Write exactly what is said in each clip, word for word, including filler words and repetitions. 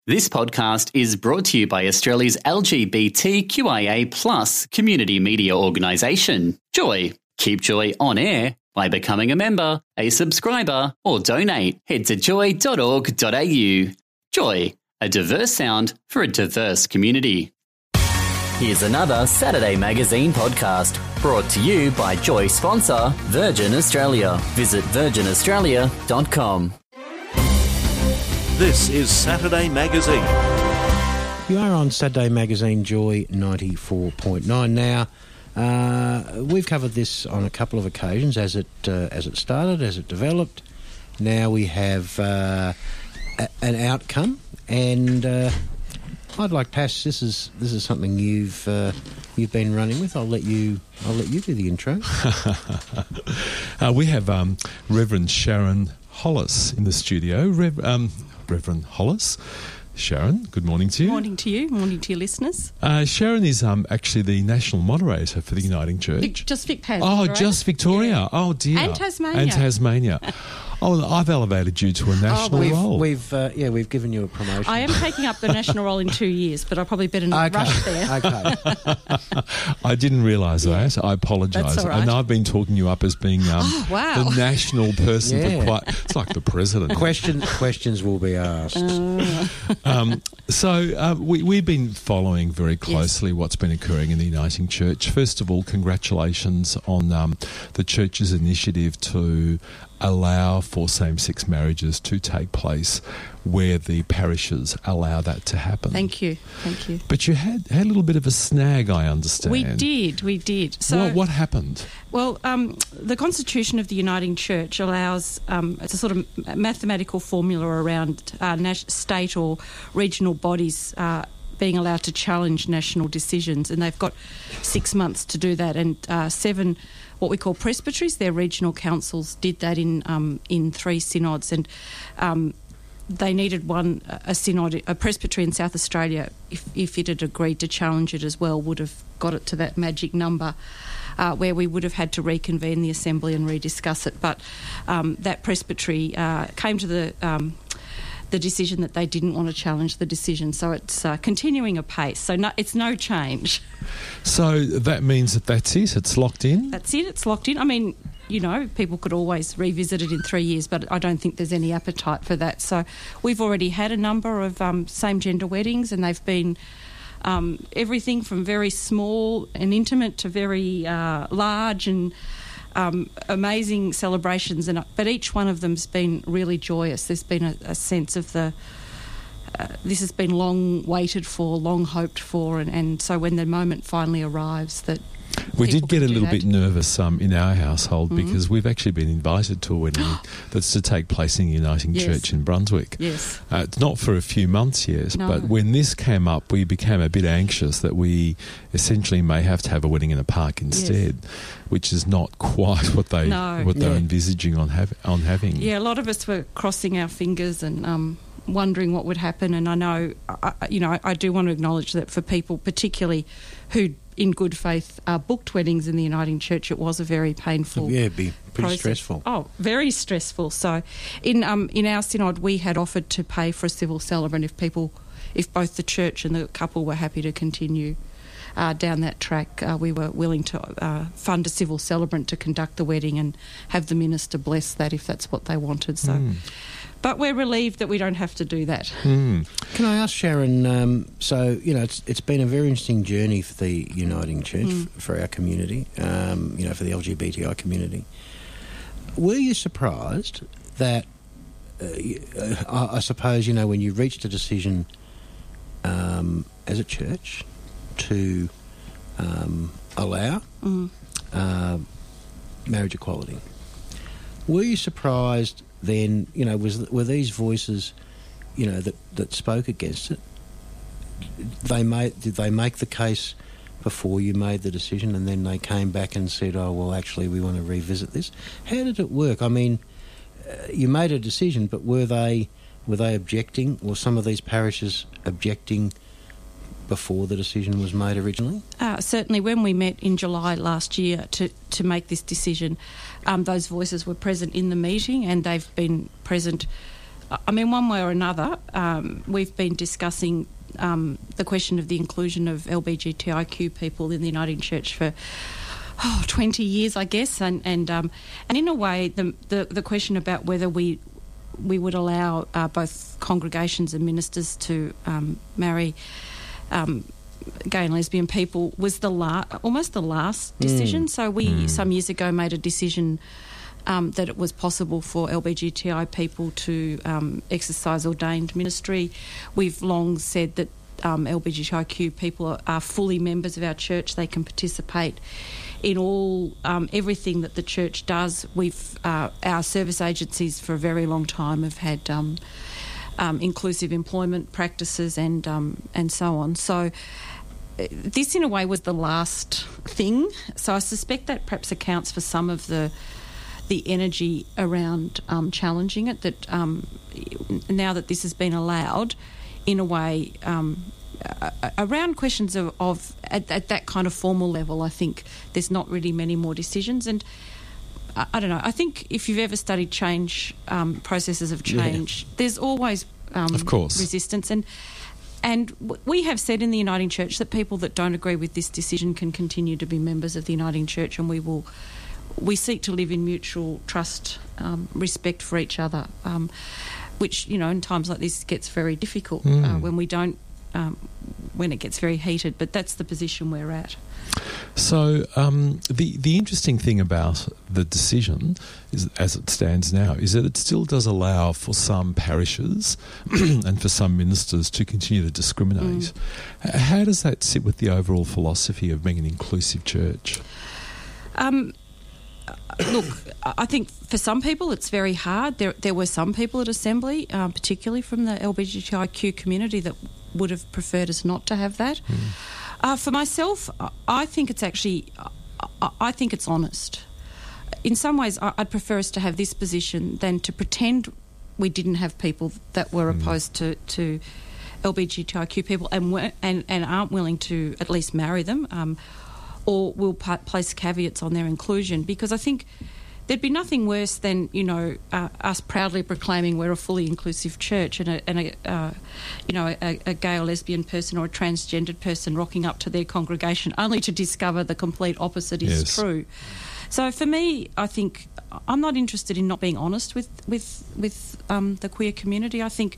This podcast is brought to you by Australia's L G B T Q I A plus community media organisation, Joy. Keep Joy on air by becoming a member, a subscriber, or donate. Head to joy dot org dot a u. Joy, a diverse sound for a diverse community. Here's another Saturday Magazine podcast brought to you by Joy sponsor Virgin Australia. Visit virgin australia dot com. This is Saturday Magazine. You are on Saturday Magazine Joy ninety-four point nine now. Uh, we've covered this on a couple of occasions as it uh, as it started, as it developed. Now we have uh, a, an outcome, and uh, I'd like, Pash, this is this is something you've uh, you've been running with. I'll let you I'll let you do the intro. uh, we have um, Reverend Sharon Hollis in the studio. Rev, um, Reverend Hollis. Sharon, good morning to you. Morning to you. Morning to your listeners. Uh, Sharon is um, actually the national moderator for the Uniting Church. Vic, just Vic Tas. Oh, right? just Victoria. Yeah. Oh, dear. And Tasmania. And Tasmania. Oh, well, I've elevated you to a national Oh, We've, role. we've uh, yeah, we've given you a promotion. I am taking up the national role in two years, but I probably better not okay. rush there. Okay. I didn't realise Yeah. that. I apologise. That's all right. And I've been talking you up as being um, Oh, wow. the national person Yeah. for quite... It's like the president. Questions questions will be asked. Uh, Um, so uh, we, we've been following very closely what's been occurring in the Uniting Church. First of all, congratulations on um, the church's initiative to allow for same-sex marriages to take place where the parishes allow that to happen. Thank you. Thank you. But you had, had a little bit of a snag, I understand. We did. We did. So, what, what happened? Well, um, the Constitution of the Uniting Church allows, um, it's a sort of mathematical formula around uh, nas- state or regional bodies uh, being allowed to challenge national decisions, and they've got six months to do that, and uh, seven what we call presbyteries, their regional councils, did that in um, in three synods, and um, they needed one, a synod, a presbytery in South Australia, if, if it had agreed to challenge it as well, would have got it to that magic number uh, where we would have had to reconvene the assembly and rediscuss it. But um, that presbytery uh, came to the um, the decision that they didn't want to challenge the decision, so it's uh, continuing apace. So no, it's no change. So that means that that's it? It's locked in? That's it. It's locked in. I mean, you know, people could always revisit it in three years, but I don't think there's any appetite for that. So we've already had a number of um, same-gender weddings, and they've been um, everything from very small and intimate to very uh, large and um, amazing celebrations. And but each one of them's been really joyous. There's been a, a sense of the uh, this has been long waited for, long hoped for, and, and so when the moment finally arrives, that we people did get can a do little that. bit nervous um, in our household Mhm. because we've actually been invited to a wedding that's to take place in the Uniting Yes. Church in Brunswick. Yes. Uh, it's not for a few months yet, No. but when this came up, we became a bit anxious that we essentially may have to have a wedding in a park instead, which is not quite what they No. what they're Yeah. envisaging on have, on having. Yeah, a lot of us were crossing our fingers and um, wondering what would happen. And I know, I, you know, I, I do want to acknowledge that for people, particularly who, in good faith, uh, booked weddings in the Uniting Church, it was a very painful. Yeah, it'd be pretty process. stressful. Oh, very stressful. So, in um, in our synod, we had offered to pay for a civil celebrant if people, if both the church and the couple were happy to continue Uh, down that track. Uh, we were willing to uh, fund a civil celebrant to conduct the wedding and have the minister bless that if that's what they wanted. So, Mm. but we're relieved that we don't have to do that. Mm. Can I ask Sharon? Um, so you know, it's it's been a very interesting journey for the Uniting Church, Mm. f- for our community. Um, you know, for the L G B T I community. Were you surprised that? Uh, y- uh, I, I suppose you know when you reached a decision um, as a church to um, allow Mm. uh, marriage equality. Were you surprised then? You know, was were these voices, you know, that, that spoke against it? They made did they make the case before you made the decision, and then they came back and said, "Oh, well, actually, we want to revisit this." How did it work? I mean, uh, you made a decision, but were they were they objecting? Were some of these parishes objecting before the decision was made originally? Uh, certainly when we met in July last year to, to make this decision, um, those voices were present in the meeting, and they've been present I mean, one way or another, um, we've been discussing um, the question of the inclusion of L G B T I Q people in the Uniting Church for oh, twenty years, I guess, and and um, and in a way, the, the the question about whether we we would allow uh, both congregations and ministers to um, marry um, gay and lesbian people was the la- almost the last decision. Mm. So we mm. some years ago made a decision um, that it was possible for L G B T I people to um, exercise ordained ministry. We've long said that um, L G B T I Q people are, are fully members of our church. They can participate in all um, everything that the church does. We've uh, our service agencies for a very long time have had um, um, inclusive employment practices and um, and so on. So uh, this, in a way, was the last thing. So I suspect that perhaps accounts for some of the the energy around um, challenging it. That um, now that this has been allowed, in a way. Um, Around questions of, of at, at that kind of formal level, I think there's not really many more decisions. And I, I don't know, I think if you've ever studied change, um, processes of change, yeah. there's always um, of course. resistance. And and we have said in the Uniting Church that people that don't agree with this decision can continue to be members of the Uniting Church, and we will we seek to live in mutual trust, um, respect for each other, um, which, you know, in times like this gets very difficult mm. uh, when we don't Um, when it gets very heated, but that's the position we're at. So um, the the interesting thing about the decision, is, as it stands now, is that it still does allow for some parishes and for some ministers to continue to discriminate. Mm. How does that sit with the overall philosophy of being an inclusive church? Um, look, I think for some people it's very hard. There there were some people at Assembly, um, particularly from the L G B T I Q community, that would have preferred us not to have that. Mm. Uh, for myself, I think it's actually, I think it's honest. In some ways, I'd prefer us to have this position than to pretend we didn't have people that were mm. opposed to, to L G B T I Q people and weren't, and, and aren't willing to at least marry them, um, or will pa- place caveats on their inclusion, because I think there'd be nothing worse than, you know, uh, us proudly proclaiming we're a fully inclusive church, and a, and a uh, you know, a, a gay or lesbian person or a transgendered person rocking up to their congregation only to discover the complete opposite is yes. true. So for me, I think I'm not interested in not being honest with with with um, the queer community. I think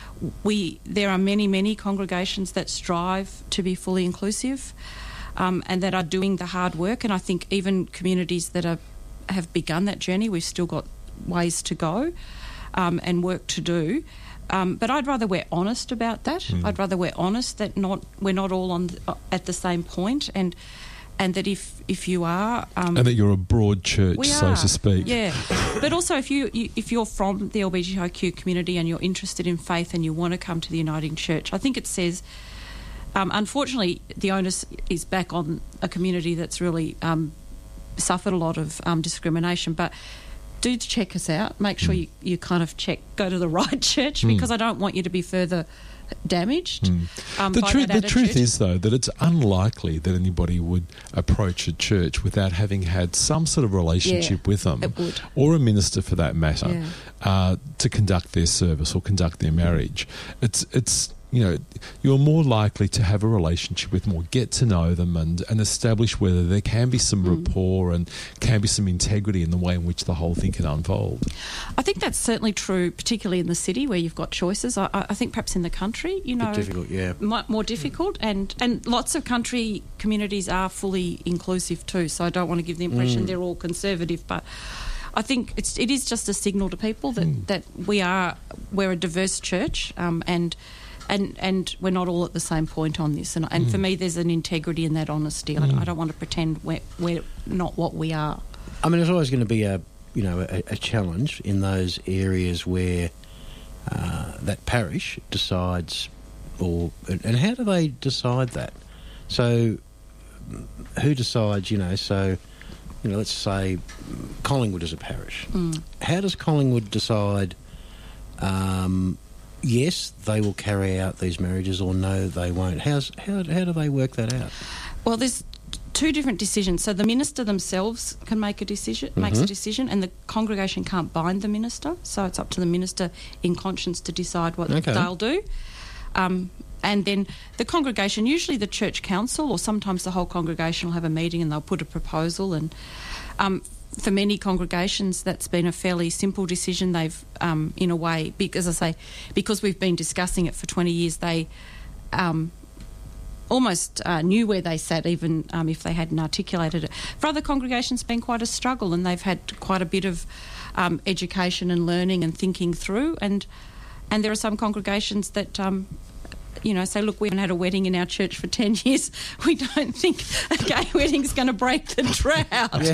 we there are many many congregations that strive to be fully inclusive, um, and that are doing the hard work. And I think even communities that are have begun that journey, we've still got ways to go um, and work to do. Um, but I'd rather we're honest about that. Mm. I'd rather we're honest that not we're not all on the, uh, at the same point, and and that if if you are um, and that you're a broad church, so are, to speak. Yeah, but also if you, you if you're from the L G B T I Q community and you're interested in faith and you want to come to the Uniting Church, I think it says. Um, unfortunately, the onus is back on a community that's really Um, suffered a lot of um, discrimination, but do check us out. Make sure mm. you, you kind of check, go to the right church, because mm. I don't want you to be further damaged. Mm. Um, the, by tru- that the truth is, though, that it's unlikely that anybody would approach a church without having had some sort of relationship yeah, with them, it would. or a minister for that matter, yeah. uh, to conduct their service or conduct their marriage. It's it's. You know, you're more likely to have a relationship with them, or get to know them, and, and establish whether there can be some mm. rapport and can be some integrity in the way in which the whole thing can unfold. I think that's certainly true, particularly in the city where you've got choices. I, I think perhaps in the country, you know, difficult, yeah. more, more difficult, and, and lots of country communities are fully inclusive too. So I don't want to give the impression mm. they're all conservative, but I think it's it is just a signal to people that, mm. that we are we're a diverse church, um, and. And and we're not all at the same point on this. And, and mm. for me, there's an integrity in that honesty. Mm. I, I don't want to pretend we're, we're not what we are. I mean, it's always going to be a you know a, a challenge in those areas where uh, that parish decides, or and how do they decide that? So who decides? You know, so you know, let's say Collingwood is a parish. Mm. How does Collingwood decide? Um, Yes, they will carry out these marriages, or no, they won't. How's, how how do they work that out? Well, there's two different decisions. So the minister themselves can make a decision, mm-hmm. makes a decision, and the congregation can't bind the minister. So it's up to the minister in conscience to decide what okay. they'll do. Um, and then the congregation, usually the church council, or sometimes the whole congregation will have a meeting and they'll put a proposal. And um, for many congregations, that's been a fairly simple decision. They've, um, in a way, because I say, because we've been discussing it for twenty years, they um, almost uh, knew where they sat, even um, if they hadn't articulated it. For other congregations, it's been quite a struggle, and they've had quite a bit of um, education and learning and thinking through. And and there are some congregations that Um, you know, say, look, we haven't had a wedding in our church for ten years. We don't think a gay wedding's going to break the drought.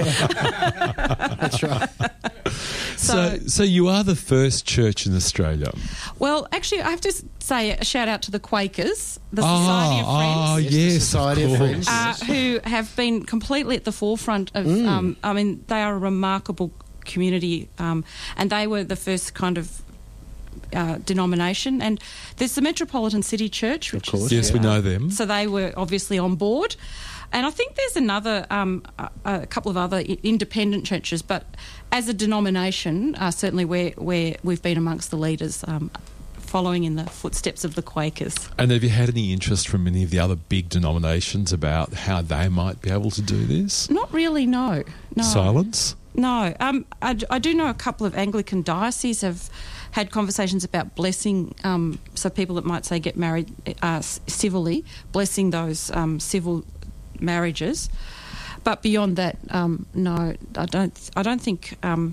Yeah. That's right. So, so, so you are the first church in Australia. Well, actually, I have to say a shout out to the Quakers, the oh, Society of Friends. Oh, yes, yes Society of, of Friends. Uh, who have been completely at the forefront of, mm. um, I mean, they are a remarkable community, um, and they were the first kind of Uh, denomination. And there's the Metropolitan City Church, which of course, is, yes, uh, we know them. So they were obviously on board. And I think there's another, um, a, a couple of other I- independent churches, but as a denomination, uh, certainly where where we've been amongst the leaders, um, following in the footsteps of the Quakers. And have you had any interest from any of the other big denominations about how they might be able to do this? Not really, no. no. Silence? No. Um, I, I do know a couple of Anglican dioceses have had conversations about blessing, um, so people that might say get married uh, civilly, blessing those um, civil marriages. But beyond that, um, no, I don't. I don't think. Um,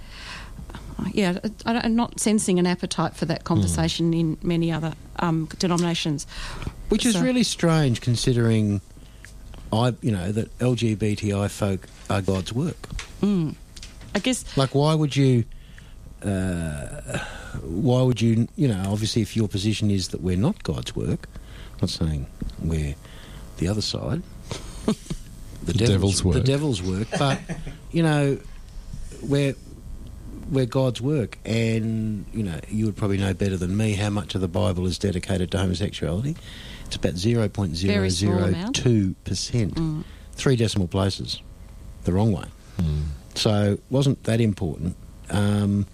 yeah, I don't, I'm not sensing an appetite for that conversation mm. in many other um, denominations, which is so. really strange, considering I, you know, that L G B T I folk are God's work. Mm. I guess, like, why would you? Uh, why would you, you know, obviously if your position is that we're not God's work, I'm not saying we're the other side, the, the devil's, devil's work. The devil's work, but, you know, we're, we're God's work, and, you know, you would probably know better than me how much of the Bible is dedicated to homosexuality. It's about zero point zero zero two percent. Mm. Three decimal places, the wrong way. Mm. So it wasn't that important. Um...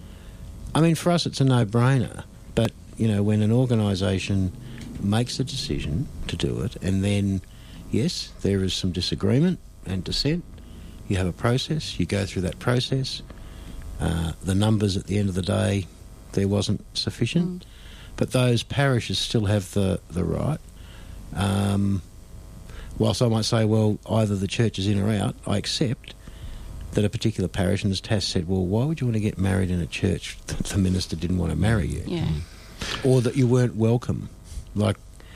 I mean, for us, it's a no-brainer. But, you know, when an organisation makes a decision to do it, and then, yes, there is some disagreement and dissent, you have a process, you go through that process. Uh, the numbers at the end of the day, there wasn't sufficient. Mm. But those parishes still have the, the right. Um, whilst I might say, well, either the church is in or out, I accept that a particular parish, and as Tass said, well, why would you want to get married in a church that the minister didn't want to marry you? Yeah. Mm. Or that you weren't welcome. Like,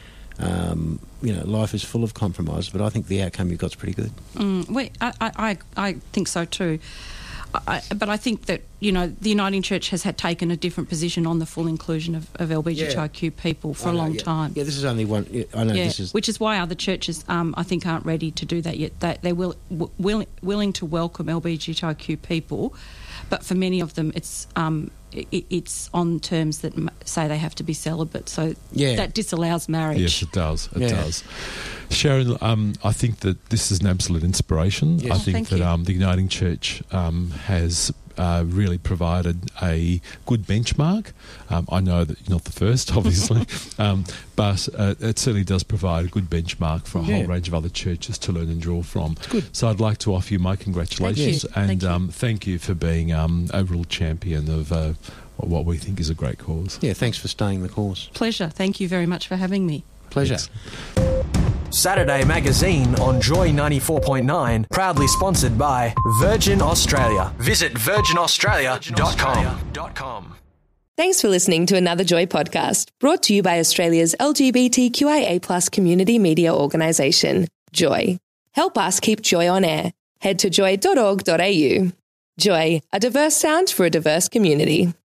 um, you know, life is full of compromise, but I think the outcome you got's pretty good. Mm, we, I, I, I think so too. I, but I think that, you know, the Uniting Church has had taken a different position on the full inclusion of, of L G B T I Q yeah. people for I a know, long yeah. time. Yeah, this is only one. Yeah, I know yeah, this is. Which is why other churches, um, I think, aren't ready to do that yet. They, they're will, will, willing to welcome L G B T I Q people, but for many of them, it's um, it, it's on terms that m- say they have to be celibate. So yeah. that disallows marriage. Yes, it does. It yeah. does. Sharon, um, I think that this is an absolute inspiration. Yes. I Oh, think thank that you. um, the Uniting Church um, has uh, really provided a good benchmark. Um, I know that you're not the first, obviously, um, but uh, it certainly does provide a good benchmark for a Yeah. whole range of other churches to learn and draw from. It's good. So I'd like to offer you my congratulations Thank you. and Thank you. Um, thank you for being um, a real champion of uh, what we think is a great cause. Yeah, thanks for staying the course. Pleasure. Thank you very much for having me. Pleasure. Thanks. Saturday Magazine on Joy ninety-four point nine, proudly sponsored by Virgin Australia. Visit virgin australia dot com. Thanks for listening to another Joy podcast, brought to you by Australia's L G B T Q I A plus community media organisation, Joy. Help us keep Joy on air. Head to joy dot org dot a u. Joy, a diverse sound for a diverse community.